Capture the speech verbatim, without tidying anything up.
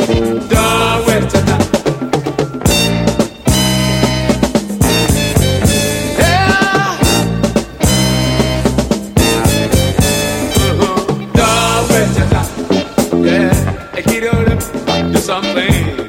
Da wet ta. Yeah. Uh-huh. Da wet ta. Yeah. Hey, get on up, do something.